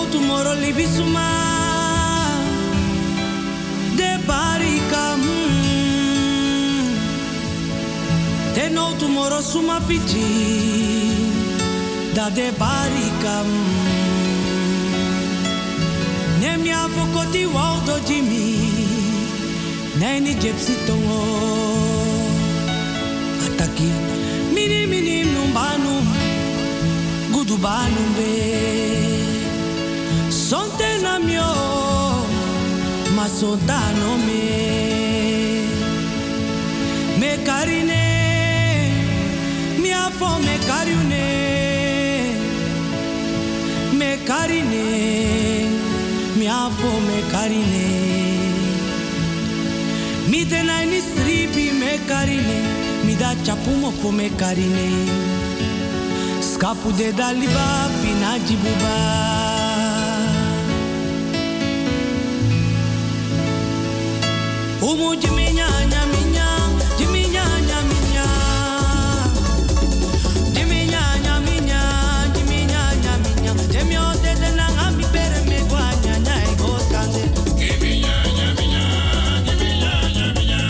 tomorrow libisuma de barikam. Te no tomorrow suma piti da de barikam. Nemi avokoti waldo Jimmy neni gypsy tongo ataki mini mini numbanu gudubanu be sonte namio masodano me karine mi afo me karine mi afo me karine mi tenai ni stripi me karine mi da chapumo po me karine skapu de daliba pinaji buba umu jiminya nyaminya jiminya nyaminya jiminya nyaminya jiminya nyaminya jemio de na ngami pere me guanya nyai gotande jiminya nyaminya jiminya nyaminya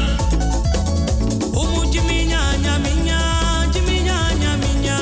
umu jiminya nyaminya jiminya nyaminya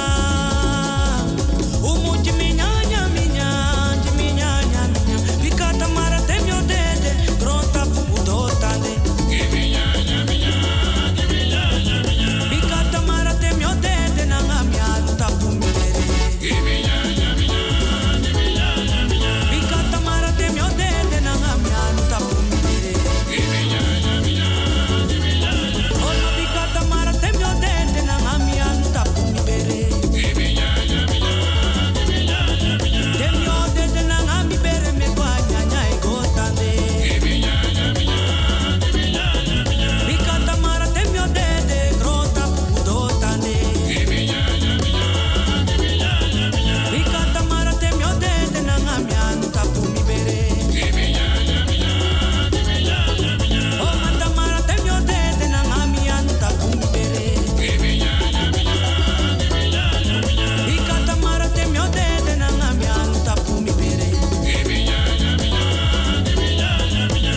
umu jiminya nyaminya jiminya nyaminya bikata mara temio de grota pudo tande jiminya nyaminya jiminya nyaminya bikata mara temio de na ngami anu tapumere jiminya nyaminya jiminya nyaminya bikata mara temio de na ngami anu tapumere jiminya nyaminya jiminya nyaminya ola bikata mara temio de na ngami anu tapumere jiminya nyaminya jiminya nyaminya temio de na ngami bere me kwanya nyai gotande jiminya nyaminya jiminya nyaminya bikata mara temio de grota pudo tande jiminya nyaminya jiminya nyaminya bikata mara temio de na ngami anu tapumere jiminya nyaminya jiminya nyaminya o mata mara temio de na ngami anu tapumere jiminya nyaminya jiminya nyaminya bikata mara temio de na ngami anu tapumere jiminya nyaminya jiminya nyaminya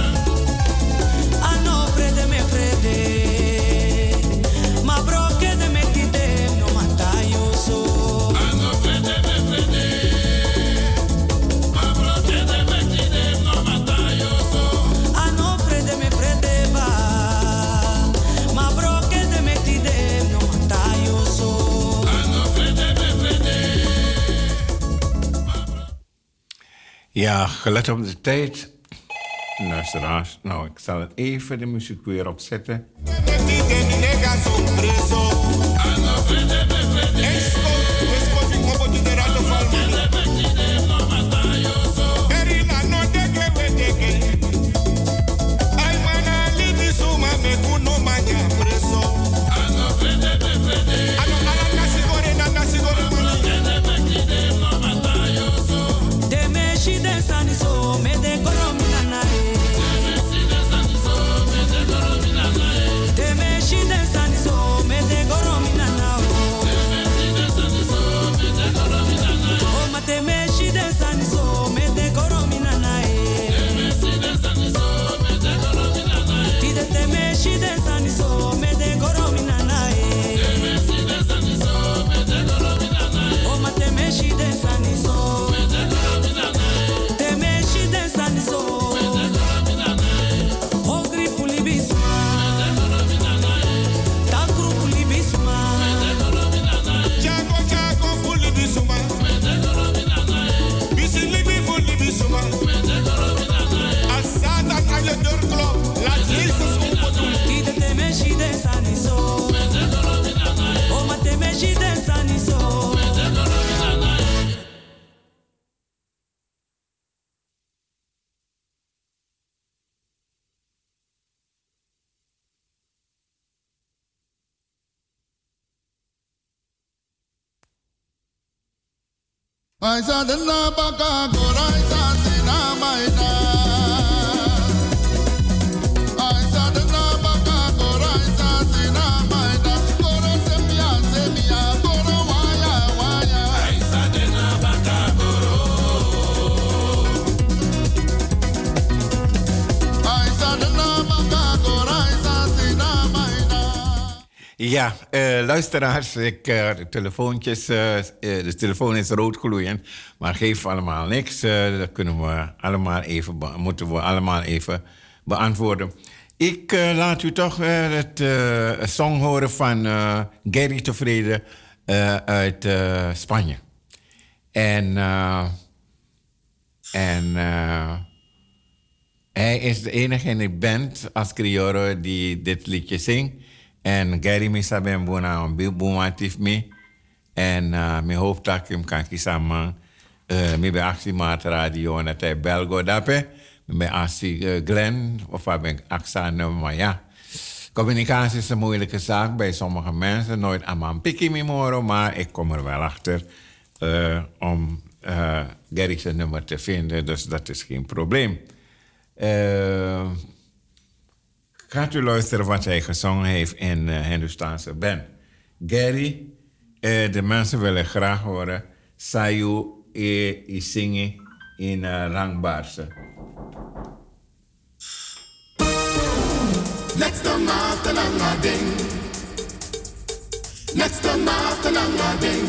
ano frede me frede ma broke de me tite no matayo so ano frede me frede ma broke de me tite no matayo so ano frede me frede ba ma broke de me tite no matayo so ano frede me frede. Ja, gelet op de tijd. Luisteraars, nou, ik zal het even de muziek weer opzetten. Aisa denna baka goraisa sina maina. Aisa denna baka goraisa sina maina. Goro semia semia goro waya waya. Aisa denna baka goro. Ja, luisteraars, de telefoontjes, de telefoon is rood gloeiend, maar geeft allemaal niks. Dat kunnen we allemaal moeten we allemaal even beantwoorden. Ik laat u toch het song horen van Gary Tevreden uit Spanje. En hij is de enige in de band als criollo die dit liedje zingt. En Gary misa ben bona een boematif me. En mijn hoop dat ik hem kan kiezen. Ik ben actie maat radio en dat hij Belgo dape. Ik ben actie Glenn of ik ben actie maar ja. Communicatie is een moeilijke zaak bij sommige mensen. Nooit aan mijn pikkie memoro, maar ik kom er wel achter om Gary zijn nummer te vinden. Dus dat is geen probleem. Gaat u luisteren wat hij gezongen heeft in Hindustaanse band. Gary, de mensen willen graag horen Sayu zingen in Rangbaarse. Next to Matananga ding. Next to Matananga ding.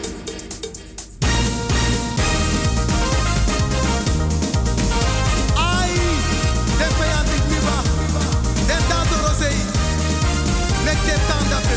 Ai, den vijandig miwa, den tanto rosei, nek den tandape.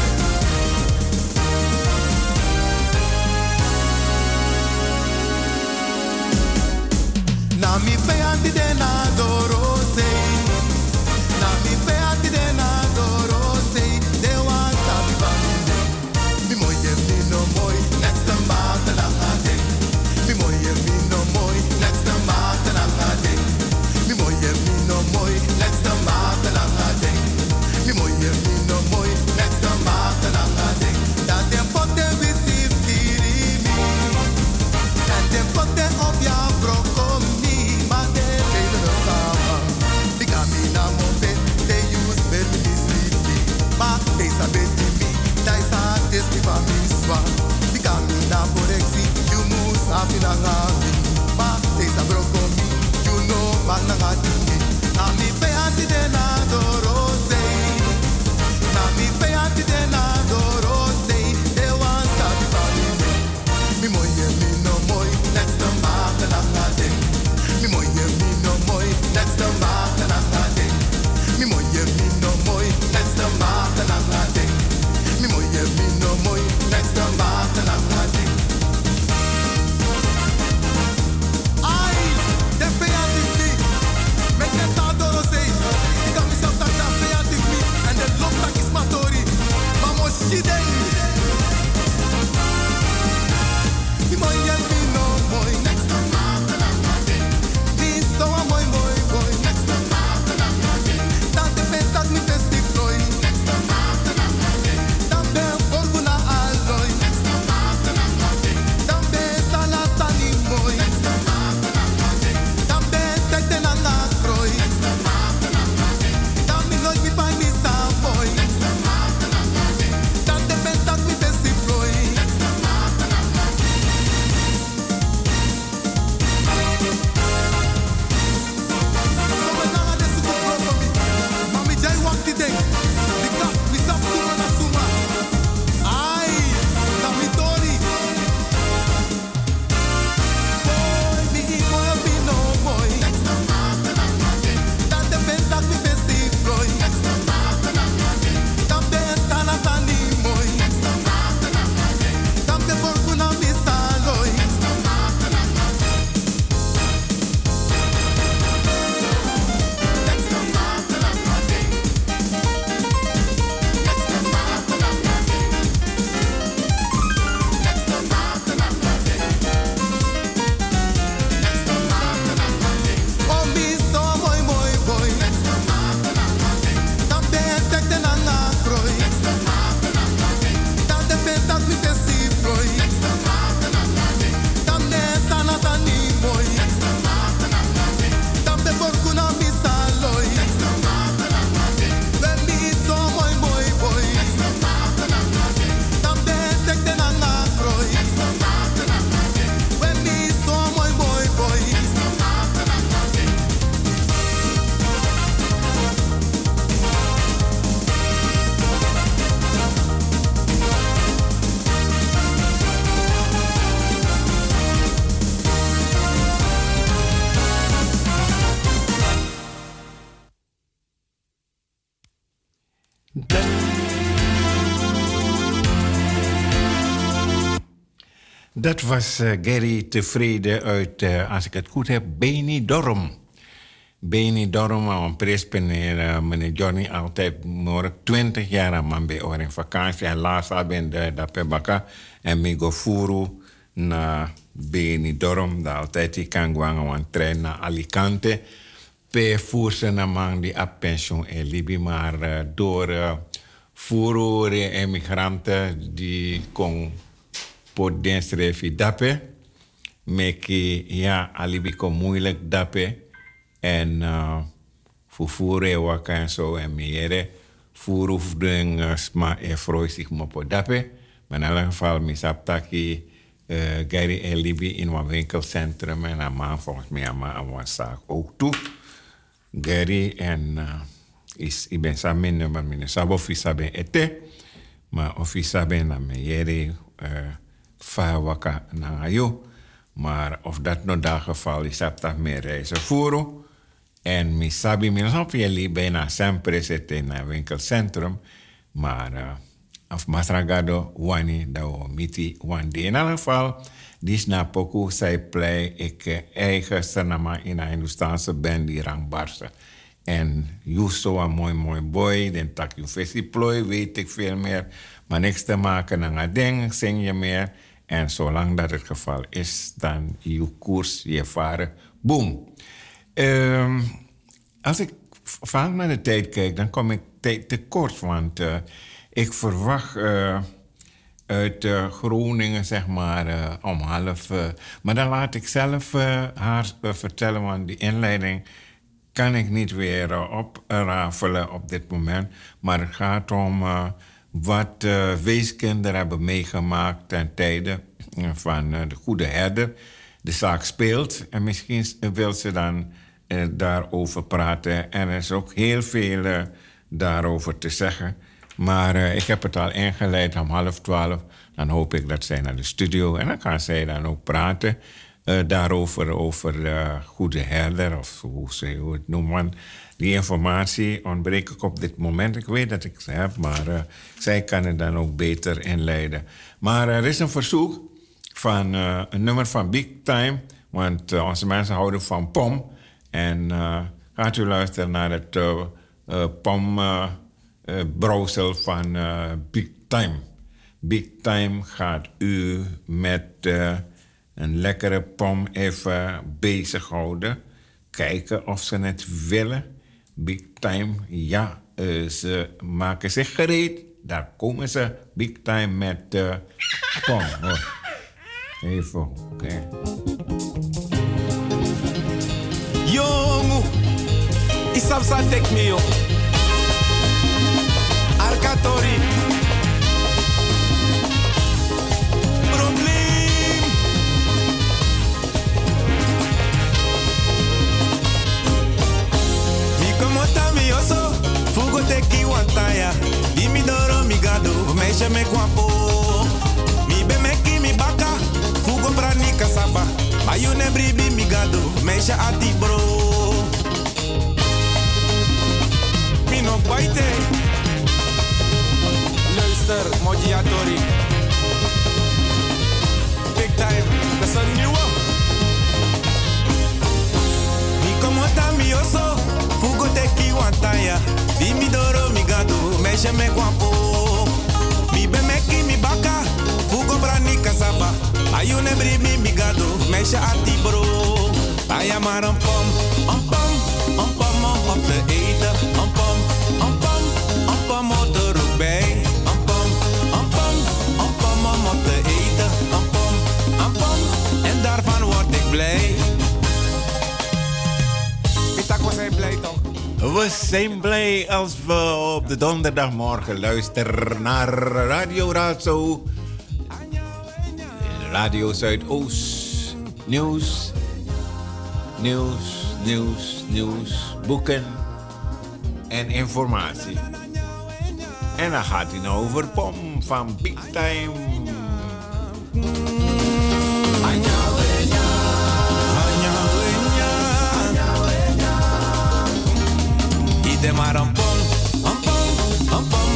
Na mi vijandig den adorosei. Na mi beati de na dorosei, de wan sabi baminde. Mi moye mi no moy, next time bata na ngade. Mi moye mi no moy, next time bata na ngade. Mi moye mi no moy, next time bata na ngade. Mi moye mi no moy, next time bata na ngade. Dat dem pote visif tirimi, dat dem pote op ya brokomi, ma de lele no sama. Dikamina mo. Ma esa beti mi, dai sa tes mi fa mi swa. Di camina por exi, you mus afina ngami. Ma esa broko mi, you know man na ngati. Na mi pe anti de na dorosei. Na mi pe anti de na dorosei. De wan sa di fa mi. Mi moye mi no moy, next time bata na ngate. Mi moye mi no moy, next time bata na ngate. Mi moye mi no moy, next time bata na ngate. Mi moye mi no moy, next time bata na ngate. Ai, de feia de ti, me que tá dorosei, diga me seu tata. Dat was Gary Tevreden uit, als ik het goed heb, Benidorm. Benidorm, een prespeneer, meneer Johnny, altijd morgen 20 jaar aan man bij in vakantie. En laatst ben ik daar per baka en me go furu naar Benidorm. Daar altijd die kan gaan een trein naar Alicante. Per voerse naar man die op pensioen in Libië, maar door furu emigranten die kon potensrefi dape. Meki ja, alibi kon moeilijk dape. En fufure waka en zo en meer. Furu fudeng sma e froi zich mopo dape. Maar in elk geval misaptaki Gary en Libi in een winkelcentrum. En een man volgens mij aan een zaak ook toe. Gary en ik ben samen met mijn sabo visa ben ete. Maar ofisa ben na meyere fa waka na ayo. Maar of dat nou dat geval is, heb dat meer reizen voeren. En mi sabi mi op jullie bijna sempre zitten in een winkelcentrum. Maar of masragado wani dat miti wandi. In elk geval, die snap ook hoe zij plei ik eigen sanama in een Hindustaanse band die rangbarsen. En juist zo'n mooi boy, dan tak je festival, weet ik veel meer. Maar niks te maken dan een ding, zing je meer. En zolang dat het geval is, dan je koers, je varen, boom. Als ik vaak naar de tijd kijk, dan kom ik tijd tekort. Want ik verwacht uit Groningen, zeg maar, om 1:30. Maar dan laat ik zelf haar vertellen, want die inleiding kan ik niet weer oprafelen op dit moment. Maar het gaat om wat weeskinderen hebben meegemaakt ten tijde van de Goede Herder. De zaak speelt en misschien wil ze dan daarover praten. En er is ook heel veel daarover te zeggen. Maar ik heb het al ingeleid om 11:30. Dan hoop ik dat zij naar de studio en dan kan zij dan ook praten daarover, over Goede Herder of hoe ze het noemen. Die informatie ontbreek ik op dit moment. Ik weet dat ik ze heb, maar zij kan het dan ook beter inleiden. Maar er is een verzoek van een nummer van Big Time, want onze mensen houden van POM. En gaat u luisteren naar het POM-brouwsel van Big Time. Big Time gaat u met een lekkere POM even bezighouden. Kijken of ze het willen. Big Time, ja, ze maken zich gereed. Daar komen ze. Big Time met POM. Hoor. Even, oké. Jongu, isabsa tek me yo. Arkatori. Probleem. Mi komota mi oso, fugo teki wantaya. Di mi doro mi gado, meisje me guapo. Mi be meki mi baka, fugo brani kasaba. Ayune bribi mi gado, meisje ati bro. Mi no baite. Luister, Mojiatori. Big Time, dat is een nieuwe. Mi komota mi oso, fugo teki wantaya. Di mi doro mi gado, meisje me guapo. Mi be meki mi baka, fugo brani kasaba. Ayune bribi mi gado, meisje ati bro. Aya maar een pom op te eten. Een pom op de roek bij. Een pom op te eten. Een pom, en daarvan word ik blij. Pitako zijn blij toch? We zijn blij als we op de donderdagmorgen luisteren naar Radio Razo. Radio Zuidoost. Nieuws, boeken en informatie. En dan gaat hij nou over POM van Big Time. Ide maar een pom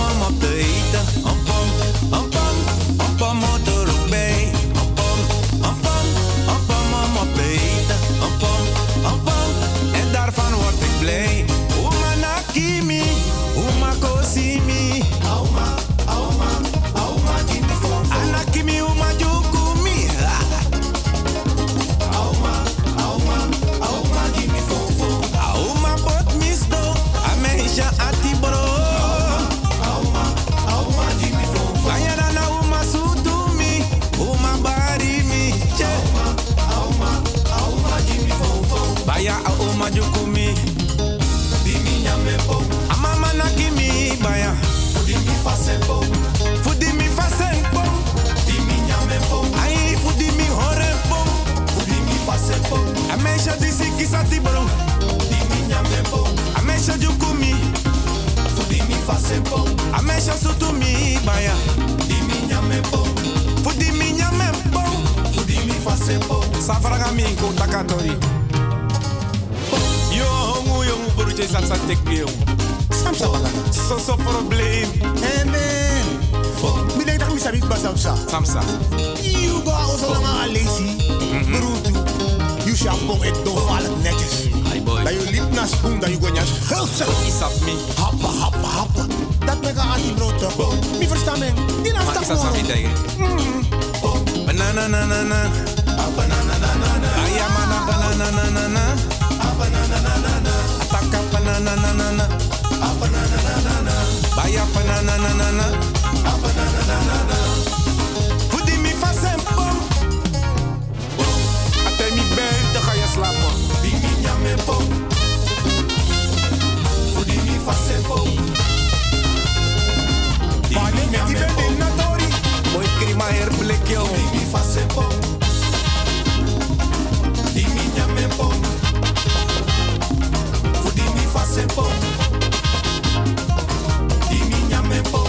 see me. Auma, give me phone. Anna give me uma jukumi. Auma, give me phone. Auma bot misto. Amesha atibro. Auma, give me phone. Ayana na uma sutumi. Uma bari mi. Auma, give me phone. Baya auma jukumi. Amama na kimi baya. Fudi mi fasempo. Fudi mi fasempo. Di mi nyamempo. Ai fudi mi horempo. Fudi mi fasempo. Amesha disi kisati bro. Di mi nyamempo. Amesha jukumi. Fudi mi fasempo. Amesha sutumi baya. Di mi nyamempo. Fudi mi nyamempo. Fudi mi fasempo. Safraga mi ko takatori. Yo buruche samsa tekbio. Samsa baka. So probleem. Amen. Mi denk dat mi sabi ba samsa. Samsa. You go also lang aan lazy. Berutu. You shampoo het do vallen netjes. Hi boy. Dat je lip na spoon dat je gonjas. Hulsa. Isap me. Happa. Dat mega aan die brood. Mi verstaan men. Die na stap mo. Banana na. Ayamana banana na. Ataka banana na. Baya banana na. Fudi mi fasempo. Ate mi buiten ga je slapen. Di mi nyamempo. Fudi mi fasempo. Pani met die bende natori. Boy krima herblikje. Fudi mi fasempo. Di mi nyamempo. Fudi mi fasempo. Di mi nyamempo.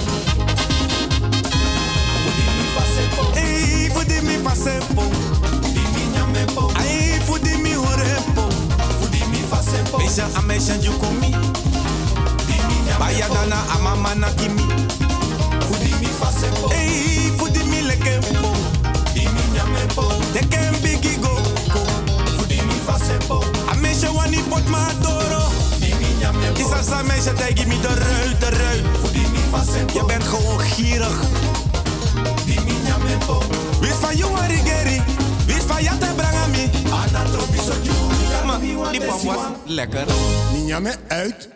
Fudi mi fasempo. Ei, fudi mi fasempo. Di mi nyamempo. Ai, fudi mi horempo. Fudi mi fasempo. Beja amesha jukumi. Di mi nyamempo. Baya dana amama na kimi. Fudi mi fasempo. Ei, fudi mi lekempo. Di mi nyamempo. Tekem bigi go. Fudi mi fasempo. Amesha wani pot ma doro. Isasa meisje, tegen me de ruit. Je bent gewoon gierig. Wist van jou Rigeri. Wist van Jatte Brangami. Maar die pap was lekker. Ninja me uit.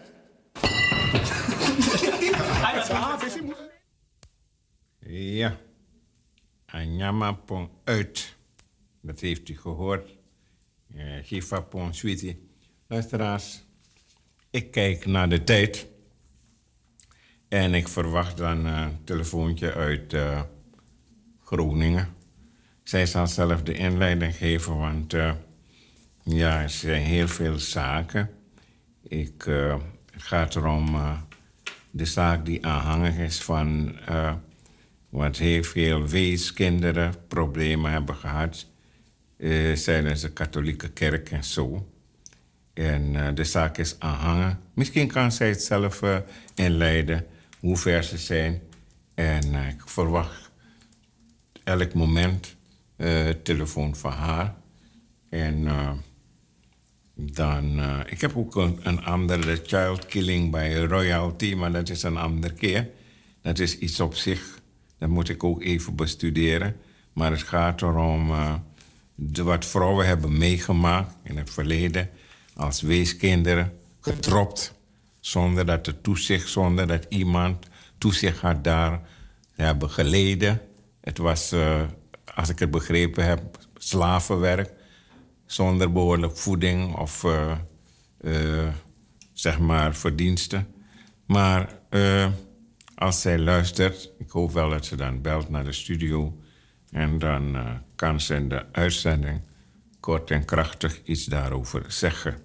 Ja. Anyama pon uit. Dat heeft u gehoord. Gifa pon sweetie. Luisteraars. Ik kijk naar de tijd en ik verwacht dan een telefoontje uit Groningen. Zij zal zelf de inleiding geven, want er zijn heel veel zaken. Het gaat erom de zaak die aanhangig is van wat heel veel weeskinderen problemen hebben gehad tijdens de katholieke kerk en zo. En de zaak is aanhangen. Misschien kan zij het zelf inleiden, hoe ver ze zijn. En ik verwacht elk moment telefoon van haar. En dan... ik heb ook een andere child killing bij royalty, maar dat is een andere keer. Dat is iets op zich. Dat moet ik ook even bestuderen. Maar het gaat erom wat vrouwen hebben meegemaakt in het verleden... als weeskinderen, gedropt, zonder dat er toezicht, zonder dat iemand toezicht had daar. Ze hebben geleden. Het was, als ik het begrepen heb, slavenwerk, zonder behoorlijk voeding of zeg maar verdiensten. Maar als zij luistert, ik hoop wel dat ze dan belt naar de studio en dan kan ze in de uitzending kort en krachtig iets daarover zeggen.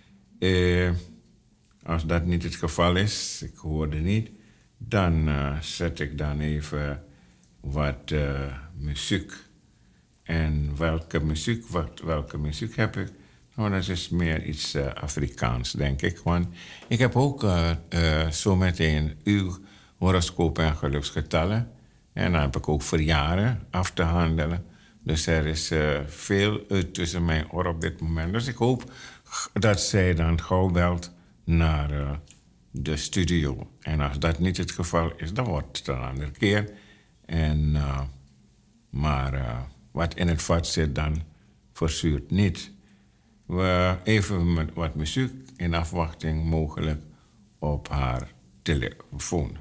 Als dat niet het geval is, ik hoorde niet, dan zet ik dan even wat muziek. En welke muziek heb ik? Nou, dat is meer iets Afrikaans, denk ik. Want ik heb ook zometeen uw horoscoop en geluksgetallen. En dan heb ik ook verjaren af te handelen. Dus er is veel tussen mijn oor op dit moment. Dus ik hoop dat zij dan gauw belt naar de studio. En als dat niet het geval is, dan wordt het een andere keer. Maar wat in het vat zit, dan verzuurt niet. We even met wat muziek in afwachting mogelijk op haar telefoon.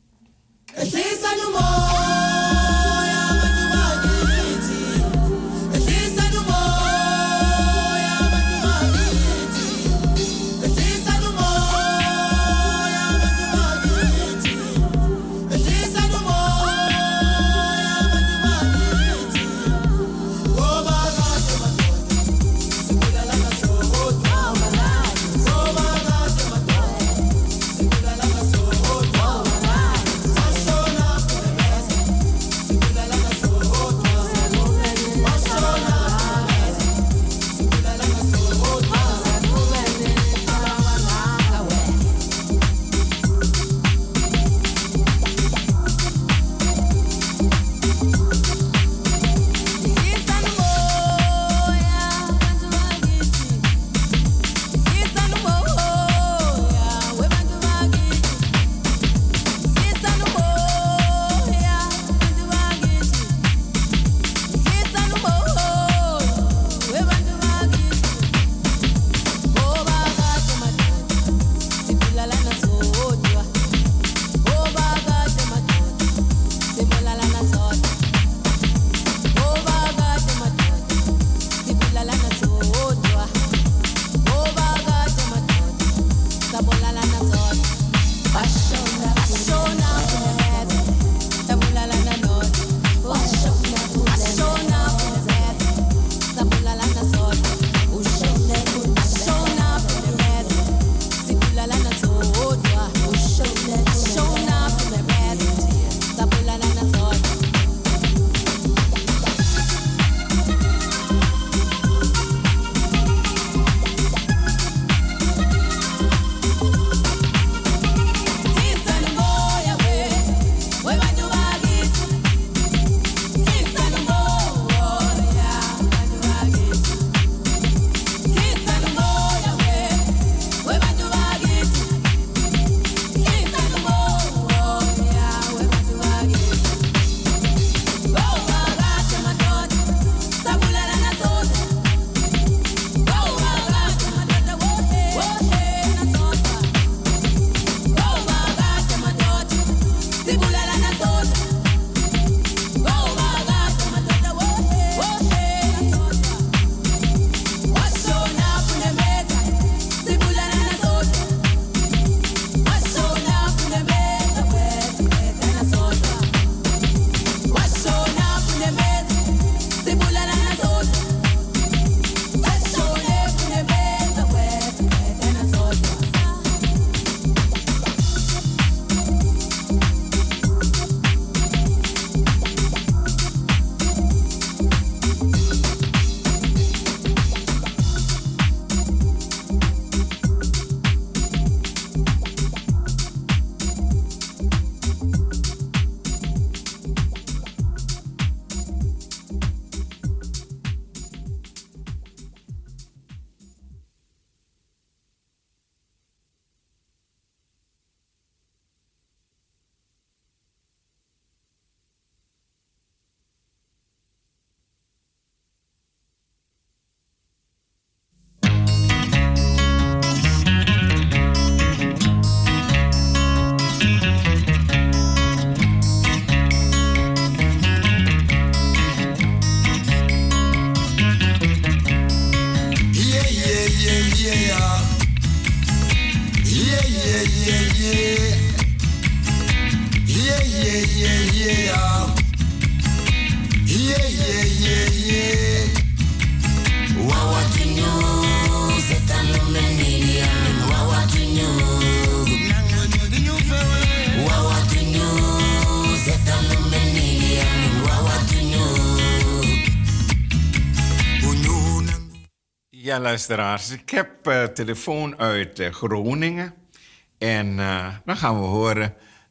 Ja, luisteraars, ik heb telefoon uit Groningen. En dan gaan we horen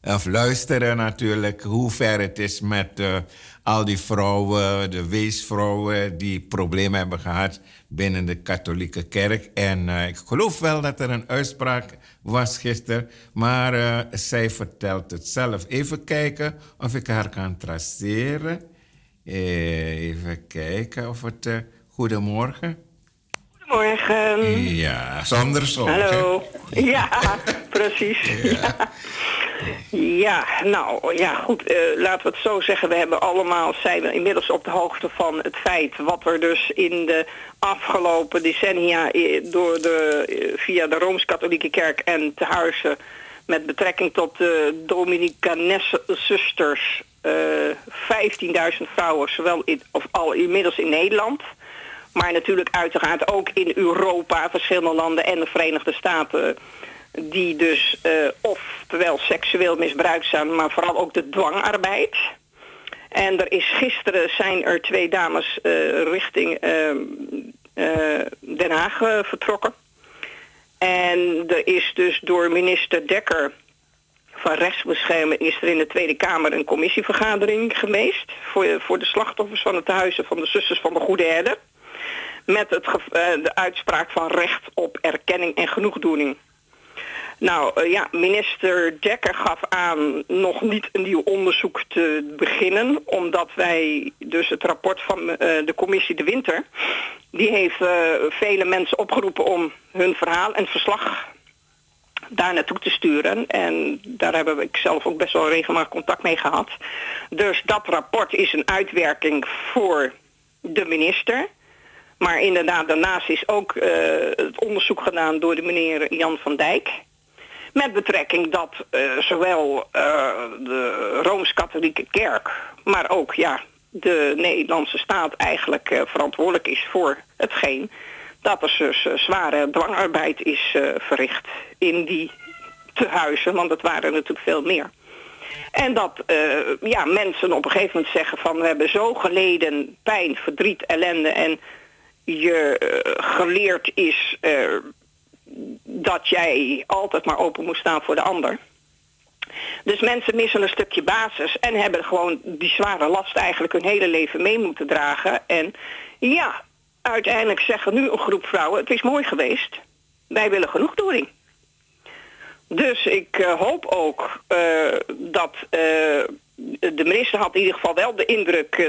of luisteren natuurlijk, hoe ver het is met al die vrouwen, de weesvrouwen die problemen hebben gehad binnen de katholieke kerk. En ik geloof wel dat er een uitspraak was gisteren, maar zij vertelt het zelf. Even kijken of ik haar kan traceren. Even kijken of het... goedemorgen. Goedemorgen. Ja, zonder zorg. Hallo. Ja, precies. Ja, nou, ja, goed. Laten we het zo zeggen. Zijn we inmiddels op de hoogte van het feit wat er dus in de afgelopen decennia via de Rooms-Katholieke Kerk en te Huizen met betrekking tot de Dominicanesse zusters 15.000 vrouwen, al inmiddels in Nederland, maar natuurlijk uiteraard ook in Europa, verschillende landen en de Verenigde Staten, die dus oftewel seksueel misbruikt zijn, maar vooral ook de dwangarbeid. En gisteren zijn er 2 dames richting Den Haag vertrokken. En er is dus door minister Dekker van Rechtsbescherming is er in de Tweede Kamer een commissievergadering geweest voor de slachtoffers van het tehuizen van de Zusters van de Goede Herder. Met de uitspraak van recht op erkenning en genoegdoening. Nou minister Dekker gaf aan nog niet een nieuw onderzoek te beginnen, omdat wij dus het rapport van de commissie De Winter, die heeft vele mensen opgeroepen om hun verhaal en verslag daar naartoe te sturen. En daar hebben ik zelf ook best wel regelmatig contact mee gehad. Dus dat rapport is een uitwerking voor de minister. Maar inderdaad, daarnaast is ook het onderzoek gedaan door de meneer Jan van Dijk. Met betrekking dat zowel de Rooms-Katholieke Kerk, maar ook de Nederlandse staat eigenlijk verantwoordelijk is voor hetgeen dat er dus zware dwangarbeid is verricht in die tehuizen, want het waren natuurlijk veel meer. En dat mensen op een gegeven moment zeggen van we hebben zo geleden pijn, verdriet, ellende en je geleerd is dat jij altijd maar open moet staan voor de ander. Dus mensen missen een stukje basis en hebben gewoon die zware last eigenlijk hun hele leven mee moeten dragen. En uiteindelijk zeggen nu een groep vrouwen, het is mooi geweest, wij willen genoegdoening. Dus ik hoop ook dat de minister had in ieder geval wel de indruk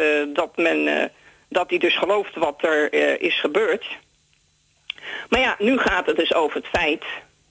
dat hij dus gelooft wat er is gebeurd. Maar nu gaat het dus over het feit,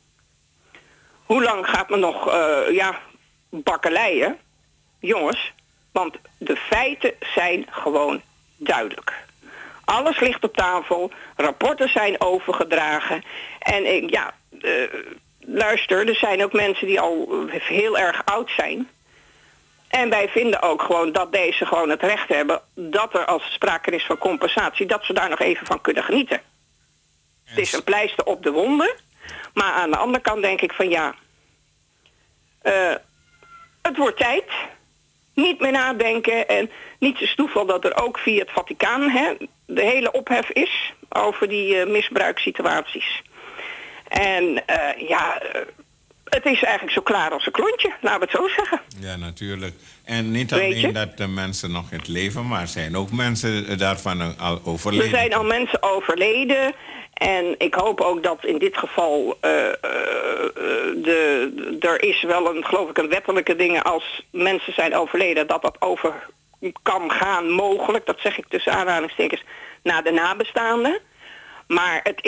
hoe lang gaat men nog bakkeleien? Jongens, want de feiten zijn gewoon duidelijk. Alles ligt op tafel, rapporten zijn overgedragen. En luister, er zijn ook mensen die al heel erg oud zijn. En wij vinden ook gewoon dat deze gewoon het recht hebben dat er als sprake is van compensatie, dat ze daar nog even van kunnen genieten. Het is een pleister op de wonden. Maar aan de andere kant denk ik van het wordt tijd. Niet meer nadenken. En niet is toeval dat er ook via het Vaticaan de hele ophef is over die misbruikssituaties. En het is eigenlijk zo klaar als een klontje, laten we het zo zeggen. Ja, natuurlijk. En niet alleen dat de mensen nog in het leven, maar er zijn ook mensen daarvan al overleden. Er zijn al mensen overleden. En ik hoop ook dat in dit geval er is wel geloof ik een wettelijke dingen als mensen zijn overleden, dat over kan gaan mogelijk, dat zeg ik tussen aanhalingstekens, naar de nabestaanden. Maar het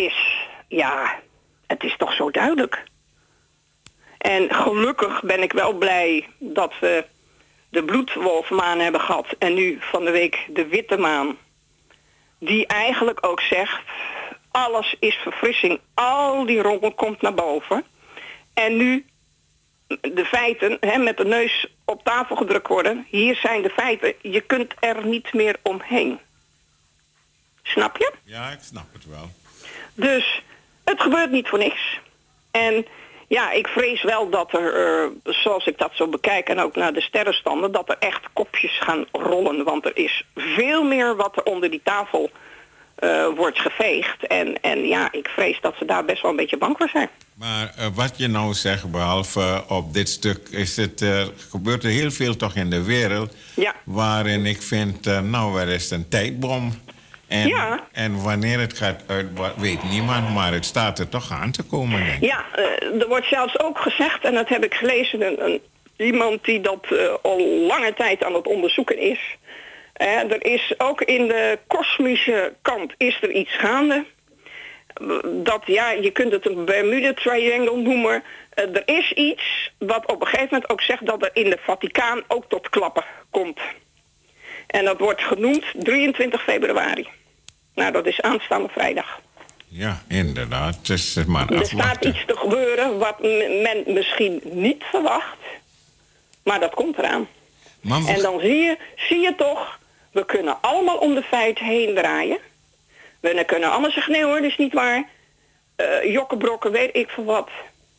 is toch zo duidelijk. En gelukkig ben ik wel blij dat we de bloedwolfmaan hebben gehad en nu van de week de witte maan. Die eigenlijk ook zegt, alles is verfrissing. Al die rommel komt naar boven. En nu de feiten met de neus op tafel gedrukt worden. Hier zijn de feiten. Je kunt er niet meer omheen. Snap je? Ja, ik snap het wel. Dus het gebeurt niet voor niks. En ik vrees wel dat er, zoals ik dat zo bekijk en ook naar de sterrenstanden, dat er echt kopjes gaan rollen. Want er is veel meer wat er onder die tafel wordt geveegd. En ja, ik vrees dat ze daar best wel een beetje bang voor zijn. Maar wat je nou zegt, behalve op dit stuk, gebeurt er heel veel toch in de wereld. Ja. Waarin ik vind, er is een tijdbom. En wanneer het gaat uit, weet niemand, maar het staat er toch aan te komen, denk ik. Ja, er wordt zelfs ook gezegd, en dat heb ik gelezen, iemand die dat al lange tijd aan het onderzoeken is. Er is ook in de kosmische kant is er iets gaande. Dat, ja, je kunt het een Bermuda Triangle noemen. Er is iets wat op een gegeven moment ook zegt dat er in de Vaticaan ook tot klappen komt. En dat wordt genoemd 23 februari. Nou, dat is aanstaande vrijdag. Ja, inderdaad. Het is maar afwachten. Er staat iets te gebeuren wat men misschien niet verwacht. Maar dat komt eraan. En dan zie je toch, we kunnen allemaal om de feiten heen draaien. We kunnen allemaal zeggen, nee hoor, dat is niet waar. Jokkenbrokken, weet ik veel wat.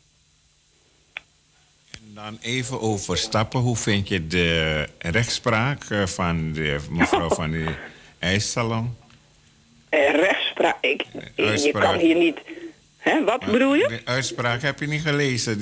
En dan even overstappen. Hoe vind je de rechtspraak van de mevrouw van de ijssalon? Rechtspraak? Je kan hier niet... Hè, wat bedoel je? De uitspraak heb je niet gelezen.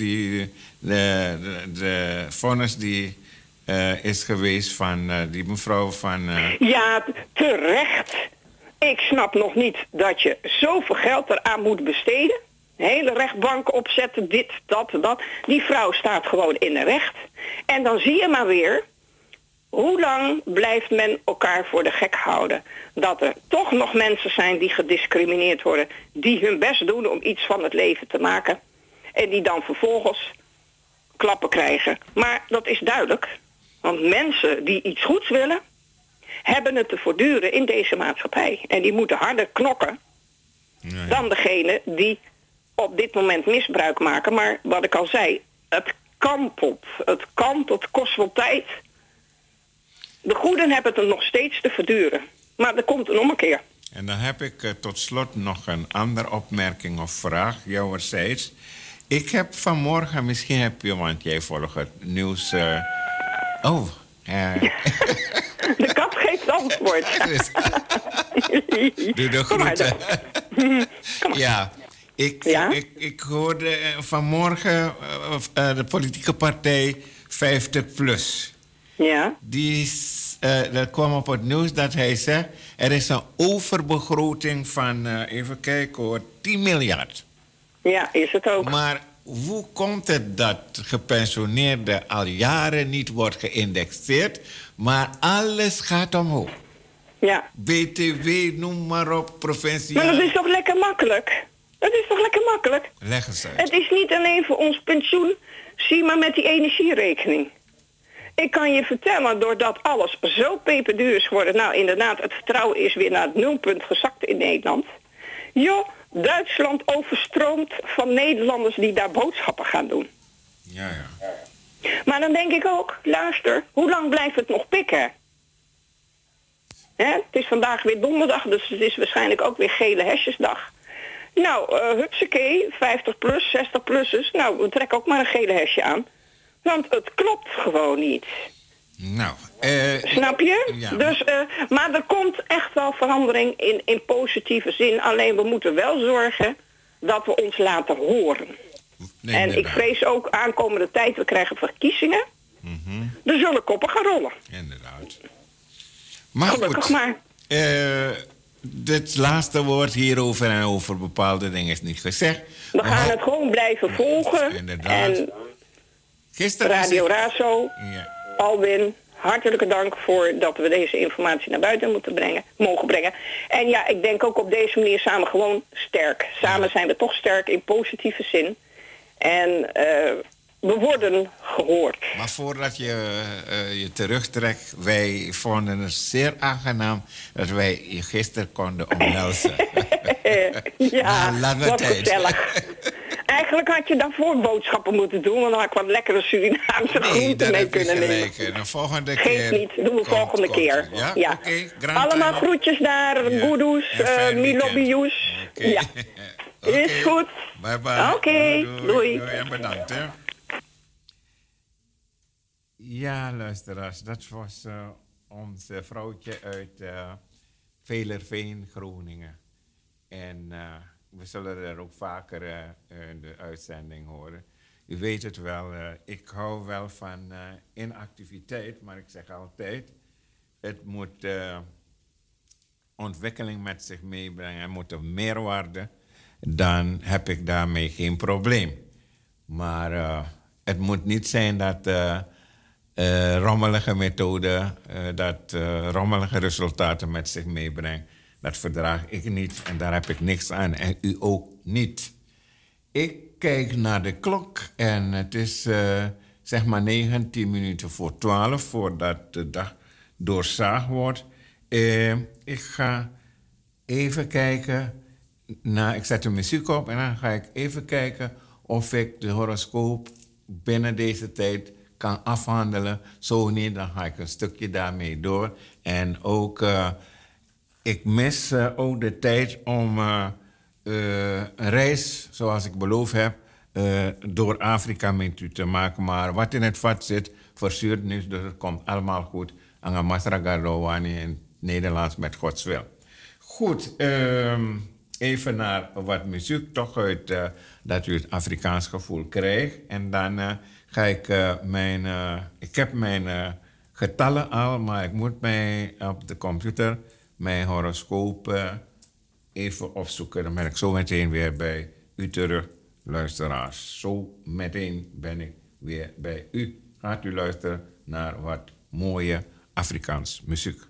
De vonnis die is geweest van die mevrouw van... Ja, terecht. Ik snap nog niet dat je zoveel geld eraan moet besteden. Hele rechtbanken opzetten, dit, dat. Die vrouw staat gewoon in de recht. En dan zie je maar weer... Hoe lang blijft men elkaar voor de gek houden? Dat er toch nog mensen zijn die gediscrimineerd worden... die hun best doen om iets van het leven te maken... en die dan vervolgens klappen krijgen. Maar dat is duidelijk. Want mensen die iets goeds willen... hebben het te voortduren in deze maatschappij. En die moeten harder knokken... dan degene die op dit moment misbruik maken. Maar wat ik al zei, het kantelt. Het kost wel tijd... De goeden hebben het nog steeds te verduren. Maar er komt nog een keer. En dan heb ik tot slot nog een andere opmerking of vraag, jouwerzijds. Ik heb vanmorgen, misschien heb je, want jij volgt het nieuws... De kat geeft antwoord. Doe de groeten. Ja. Ik hoorde vanmorgen de politieke partij 50PLUS... Ja. Dat kwam op het nieuws dat hij zegt... er is een overbegroting van, even kijken hoor, 10 miljard. Ja, is het ook. Maar hoe komt het dat gepensioneerden al jaren niet wordt geïndexeerd... maar alles gaat omhoog? Ja. BTW, noem maar op, provincie. Maar dat is toch lekker makkelijk? Leg eens uit. Het is niet alleen voor ons pensioen. Zie maar met die energierekening. Ik kan je vertellen, doordat alles zo peperduur is geworden... nou, inderdaad, het vertrouwen is weer naar het nulpunt gezakt in Nederland. Joh, Duitsland overstroomt van Nederlanders die daar boodschappen gaan doen. Ja. Maar dan denk ik ook, luister, hoe lang blijft het nog pikken? Het is vandaag weer donderdag, dus het is waarschijnlijk ook weer gele hesjesdag. Nou, hupsakee, 50PLUS, 60-plussers, nou, we trekken ook maar een gele hesje aan. Want het klopt gewoon niet. Nou, snap je? Ja. Dus, maar er komt echt wel verandering in positieve zin. Alleen we moeten wel zorgen dat we ons laten horen. Nee, en ik vrees ook aankomende tijd, we krijgen verkiezingen. Er zullen koppen gaan rollen. Inderdaad. Maar gelukkig goed, maar. Het laatste woord hierover en over bepaalde dingen is niet gezegd. We gaan het gewoon blijven volgen. Inderdaad. En gisteren Radio Razo, Alwin, hartelijke dank voor dat we deze informatie naar buiten mogen brengen. En ja, ik denk ook op deze manier samen gewoon sterk. Samen zijn we toch sterk in positieve zin. En we worden gehoord. Maar voordat je je terugtrekt, wij vonden het zeer aangenaam dat wij je gisteren konden omhelzen. Ja, lange tijd. Gezellig. Eigenlijk had je daarvoor boodschappen moeten doen, want dan had ik wat lekkere Surinaamse groenten mee kunnen nemen. De volgende keer. Geef niet, doen we volgende keer. Ja. Okay, allemaal groetjes daar, goedoes, milobbius. Ja. Is goed. Bye bye. Oké, doei. En bedankt, hè. Ja, luisteraars, dat was ons vrouwtje uit Velerveen, Groningen. En we zullen er ook vaker in de uitzending horen. U weet het wel, ik hou wel van inactiviteit, maar ik zeg altijd, het moet ontwikkeling met zich meebrengen. Er moet een meerwaarde, dan heb ik daarmee geen probleem. Maar het moet niet zijn dat rommelige methode, dat rommelige resultaten met zich meebrengt. Dat verdraag ik niet en daar heb ik niks aan en u ook niet. Ik kijk naar de klok en het is zeg maar 19 minuten voor 12 voordat de dag doorzaagd wordt. Ik ga even kijken, ik zet de muziek op en dan ga ik even kijken of ik de horoscoop binnen deze tijd kan afhandelen. Zo niet, dan ga ik een stukje daarmee door. En ook, ik mis ook de tijd om een reis, zoals ik beloofd heb, door Afrika met u te maken. Maar wat in het vat zit, verzuurt nu, dus het komt allemaal goed. Anga Masragadowani in Nederlands met Gods wil. Goed, even naar wat muziek, toch uit dat u het Afrikaans gevoel krijgt. En dan ga ik ik heb mijn getallen al, maar ik moet mij op de computer mijn horoscoop even opzoeken. Dan ben ik zo meteen weer bij u terug, luisteraars. Zo meteen ben ik weer bij u. Gaat u luisteren naar wat mooie Afrikaans muziek.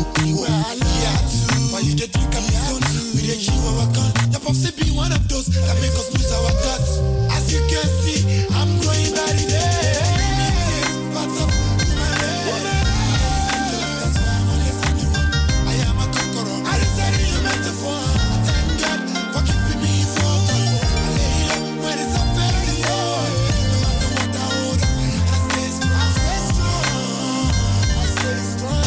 Why you dey drink and me so we dey chew our gun. Your pops be one of those that make us lose our guts. As you can see, I'm growing by the day. Parts of my day. That's why I'm always on the run. I am a conqueror. I decided you metaphor. I thank God for keeping me focused. I lay up when it's up very low. No matter what I hold, I stay strong. I stay strong. I stay strong.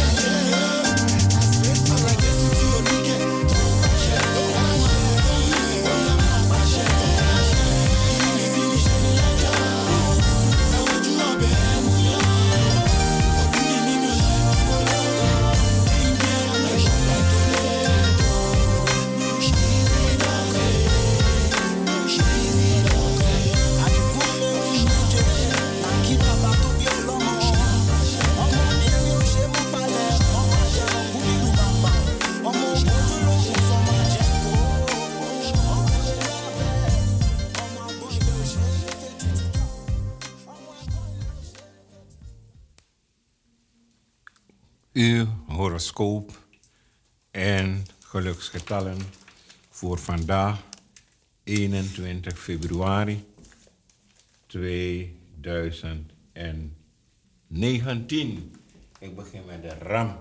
Uw horoscoop en geluksgetallen voor vandaag, 21 februari 2019. Ik begin met de ram.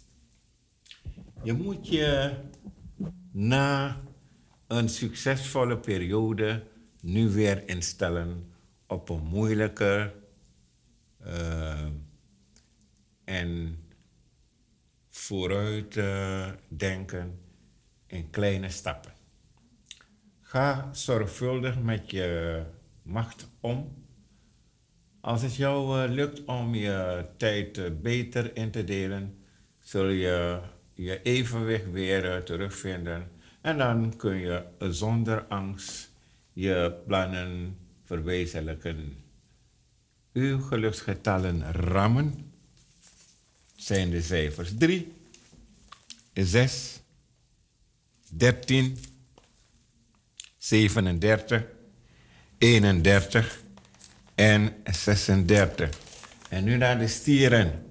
Je moet je na een succesvolle periode nu weer instellen op een moeilijker en vooruit denken in kleine stappen. Ga zorgvuldig met je macht om. Als het jou lukt om je tijd beter in te delen, zul je je evenwicht weer terugvinden. En dan kun je zonder angst je plannen verwezenlijken. Uw geluksgetallen rammen zijn de cijfers 3, 6, 13, 37, 31 en 36. En nu naar de stieren.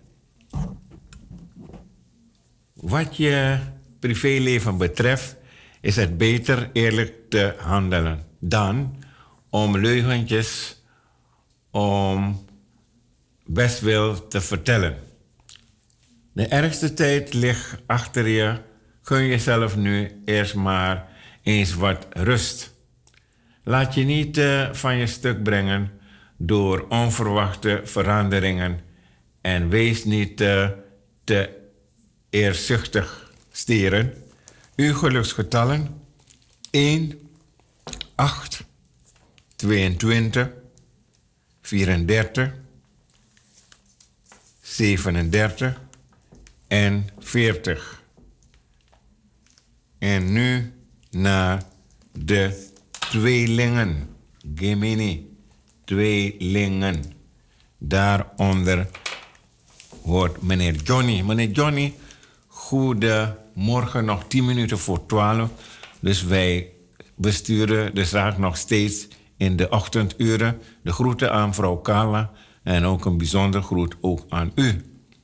Wat je privéleven betreft is het beter eerlijk te handelen dan om leugentjes om bestwil te vertellen. De ergste tijd ligt achter je. Gun jezelf nu eerst maar eens wat rust. Laat je niet van je stuk brengen door onverwachte veranderingen en wees niet te eerzuchtig. Stieren. Uw geluksgetallen 1, 8, 22, 34, 37 en 40. En nu naar de tweelingen. Gemini. Tweelingen. Daaronder hoort meneer Johnny. Meneer Johnny, goedemorgen, nog 10 minuten voor 12. Dus wij besturen de zaak nog steeds in de ochtenduren. De groeten aan mevrouw Carla en ook een bijzonder groet ook aan u.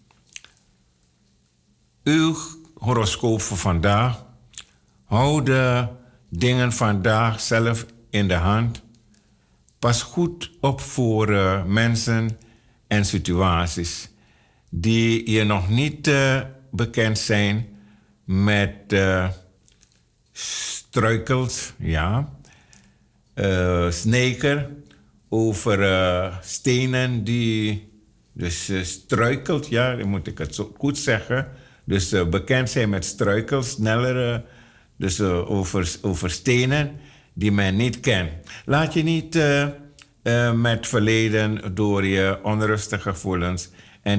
Uw horoscoop voor vandaag. Hou de dingen vandaag zelf in de hand. Pas goed op voor mensen en situaties die je nog niet bekend zijn met struikels, ja. Sneker over stenen die dus struikelt, ja, dan moet ik het zo goed zeggen. Dus bekend zijn met struikels, sneller, dus over stenen die men niet kent. Laat je niet met verleden door je onrustige gevoelens en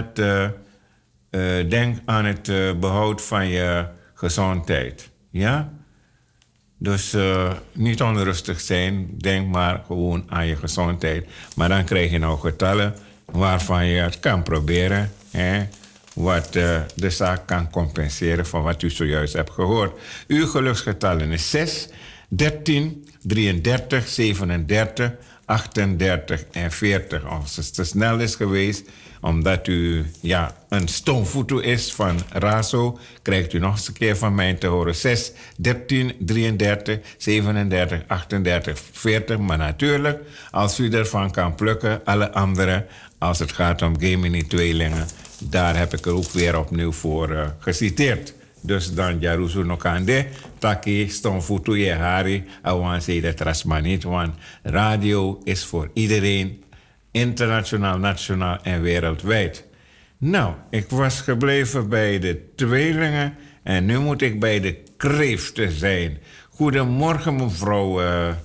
denk aan het behoud van je gezondheid. Ja? Dus niet onrustig zijn, denk maar gewoon aan je gezondheid. Maar dan krijg je nou getallen waarvan je het kan proberen. Wat de zaak kan compenseren van wat u zojuist hebt gehoord. Uw geluksgetallen is 6, 13, 33, 37, 38 en 40. Als het te snel is geweest, omdat u een stoomfoto is van Razo, krijgt u nog eens een keer van mij te horen. 6, 13, 33, 37, 38, 40. Maar natuurlijk, als u ervan kan plukken, alle andere, als het gaat om Gemini-tweelingen, daar heb ik er ook weer opnieuw voor geciteerd. Dus dan Jaruzu Nokande, Taki, Stonfutu je Hari, Awan zei dat rasma niet, want radio is voor iedereen, internationaal, nationaal en wereldwijd. Nou, ik was gebleven bij de tweelingen en nu moet ik bij de kreeften zijn. Goedemorgen mevrouw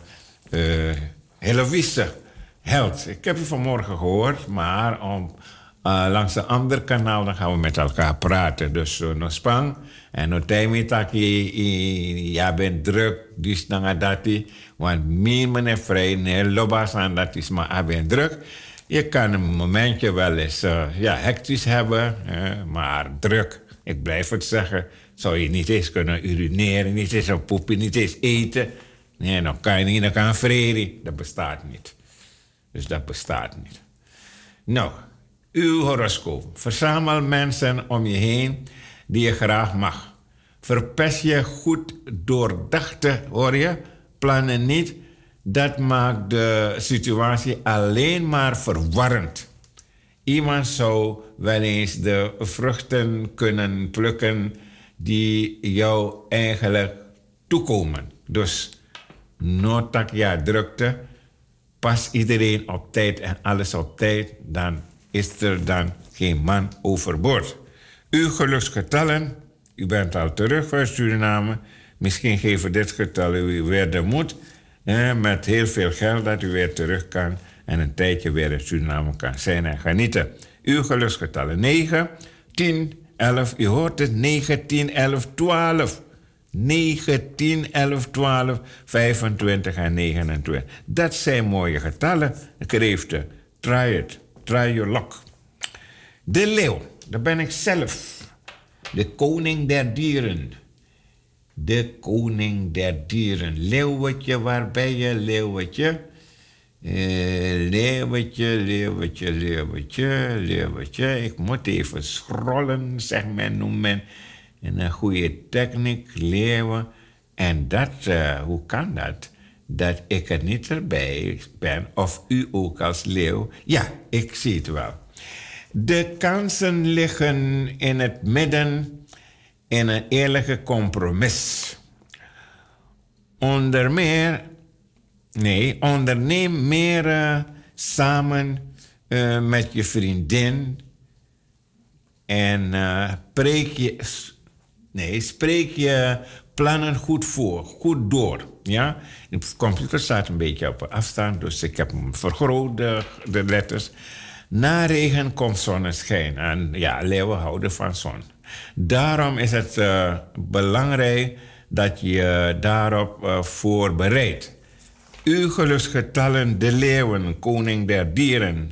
Heloïse Held. Ik heb u vanmorgen gehoord, maar langs een ander kanaal dan gaan we met elkaar praten. Dus no spang. En no time taki ja ben druk, dus dan dati. Want meneer vrij, nee lobas aan dat is maar ben druk. Je kan een momentje wel eens hectisch hebben, maar druk. Ik blijf het zeggen. Zou je niet eens kunnen urineren, niet eens een poepje, niet eens eten. Nee, dan kan je niet, dan kan vrede. Dat bestaat niet. Dus dat bestaat niet. Nou, uw horoscoop. Verzamel mensen om je heen die je graag mag. Verpest je goed doordachte, hoor je, plannen niet. Dat maakt de situatie alleen maar verwarrend. Iemand zou wel eens de vruchten kunnen plukken die jou eigenlijk toekomen. Dus notak ja drukte. Pas iedereen op tijd en alles op tijd, dan is er dan geen man overboord. Uw geluksgetallen, u bent al terug voor Suriname. Misschien geven dit getal u weer de moed met heel veel geld dat u weer terug kan en een tijdje weer in Suriname kan zijn en genieten. Uw geluksgetallen 9, 10, 11, u hoort het 9, 10, 11, 12. 9, 10, 11, 12, 25 en 29. Dat zijn mooie getallen. Kreeften. Try it. Try your luck. De leeuw. Dat ben ik zelf. De koning der dieren. De koning der dieren. Leeuwtje, waar ben je, leeuwtje? Leeuwtje. Ik moet even scrollen, zeg men, noem men. En een goede techniek, leeuwen. En dat, hoe kan dat? Dat ik er niet erbij ben, of u ook als leeuw. Ja, ik zie het wel. De kansen liggen in het midden in een eerlijke compromis. Onderneem meer samen met je vriendin. En spreek je plannen goed voor, goed door. Ja? De computer staat een beetje op afstand, dus ik heb hem vergroot, de letters. Na regen komt zonneschijn. En ja, leeuwen houden van zon. Daarom is het belangrijk dat je daarop voorbereidt. Uw geluksgetallen, de leeuwen, koning der dieren.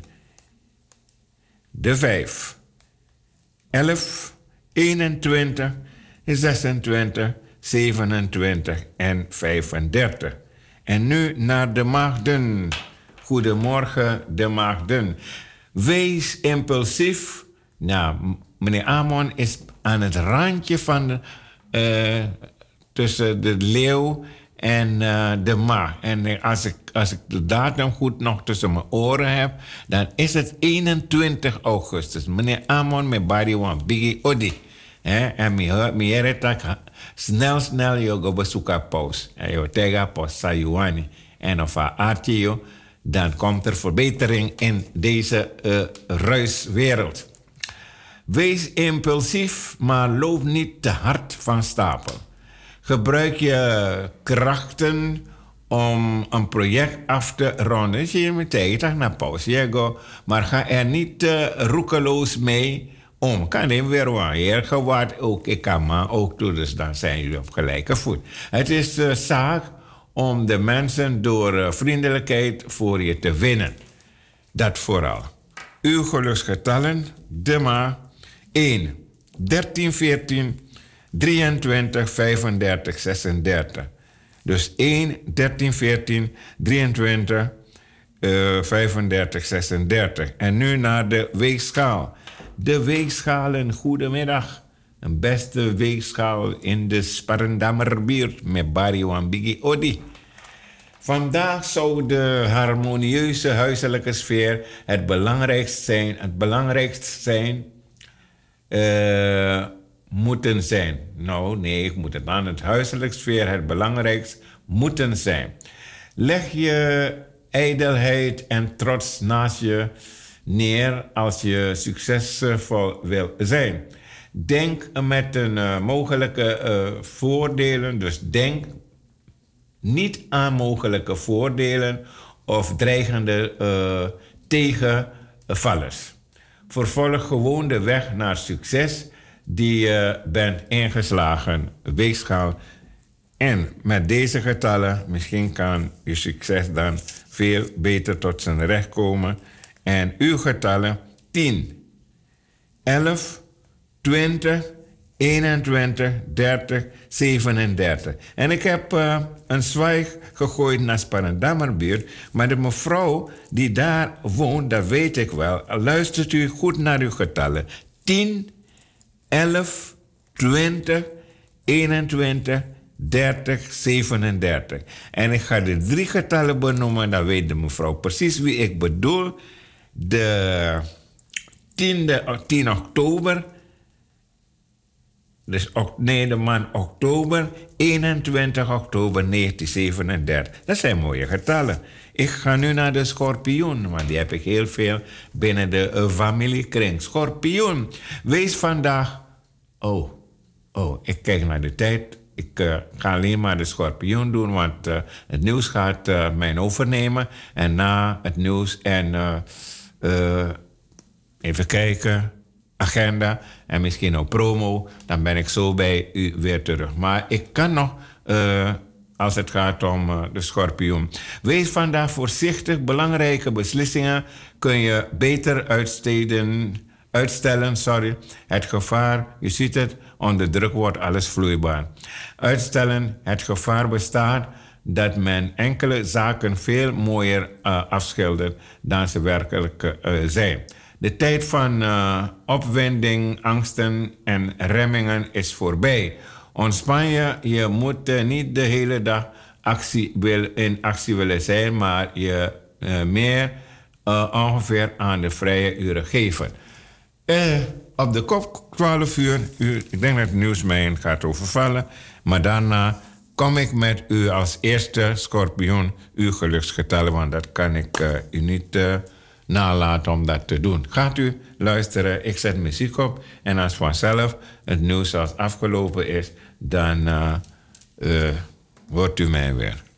De 5, 11, 21, 26, 27 en 35. En nu naar de maagden. Goedemorgen, de maagden. Wees impulsief. Nou, meneer Amon is aan het randje van tussen de leeuw en de maag. En als ik de datum goed nog tussen mijn oren heb, dan is het 21 augustus. Meneer Amon met body one biggie odi. En mi snel je go bezoeken paus. En je tegen paus sayuani. En of aartje, dan komt er verbetering in deze ruiswereld. Wees impulsief, maar loop niet te hard van stapel. Gebruik je krachten om een project af te ronden. Dus je moet tegen naar pauze, maar ga er niet roekeloos mee om. Kan hem weer wanneer gewaard ook ik kan maar ook toe, dus dan zijn jullie op gelijke voet. Het is zaak om de mensen door vriendelijkheid voor je te winnen. Dat vooral. Uw geluksgetallen, de ma 1, 13, 14, 23, 35, 36. Dus 1, 13, 14, 23, 35, 36. En nu naar de weegschaal. De weegschalen, goedemiddag. Een beste weegschaal in de Sparendammerbuurt met Barry Wambigi Odi. Vandaag zou de harmonieuze huiselijke sfeer het belangrijkst zijn moeten zijn. Nou, nee, ik moet het aan. Het huiselijke sfeer het belangrijkst moeten zijn. Leg je ijdelheid en trots naast je neer als je succesvol wil zijn. Denk met een mogelijke voordelen, dus denk niet aan mogelijke voordelen of dreigende tegenvallers. Vervolg gewoon de weg naar succes die je bent ingeslagen. Weegschaal. En met deze getallen, misschien kan je succes dan veel beter tot zijn recht komen. En uw getallen 10, 11, 20, 21, 30, 37. En ik heb een zwaai gegooid naar Sparendammerbuurt. Maar de mevrouw die daar woont, dat weet ik wel. Luistert u goed naar uw getallen. 10, 11, 20, 21, 30, 37. En ik ga de 3 getallen benoemen, dan weet de mevrouw precies wie ik bedoel. De 10 oktober, dus de maand oktober, 21 oktober 1937. Dat zijn mooie getallen. Ik ga nu naar de schorpioen, want die heb ik heel veel binnen de familiekring. Schorpioen, wees vandaag... ik kijk naar de tijd. Ik ga alleen maar de schorpioen doen, want het nieuws gaat mij overnemen. En na het nieuws en even kijken, agenda en misschien ook promo, dan ben ik zo bij u weer terug. Maar ik kan nog, als het gaat om de schorpioen. Wees vandaag voorzichtig. Belangrijke beslissingen kun je beter uitstellen. Het gevaar, je ziet het, onder druk wordt alles vloeibaar. Uitstellen, het gevaar bestaat dat men enkele zaken veel mooier afschildert dan ze werkelijk zijn. De tijd van opwinding, angsten en remmingen is voorbij. Ontspan je, je moet niet de hele dag in actie willen zijn, maar je meer ongeveer aan de vrije uren geven. Op de kop 12 uur, ik denk dat het nieuws mij gaat overvallen, maar daarna kom ik met u als eerste schorpioen uw geluksgetallen, want dat kan ik u niet nalaten om dat te doen. Gaat u luisteren, ik zet muziek op en als vanzelf het nieuws als afgelopen is, dan hoort u mij weer.